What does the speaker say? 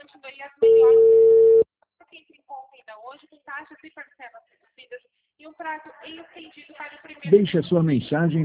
continue as melhores que entre em conta ainda hoje com taxas e parcelas reduzidas e um prazo estendido para o primeiro. Deixe a sua mensagem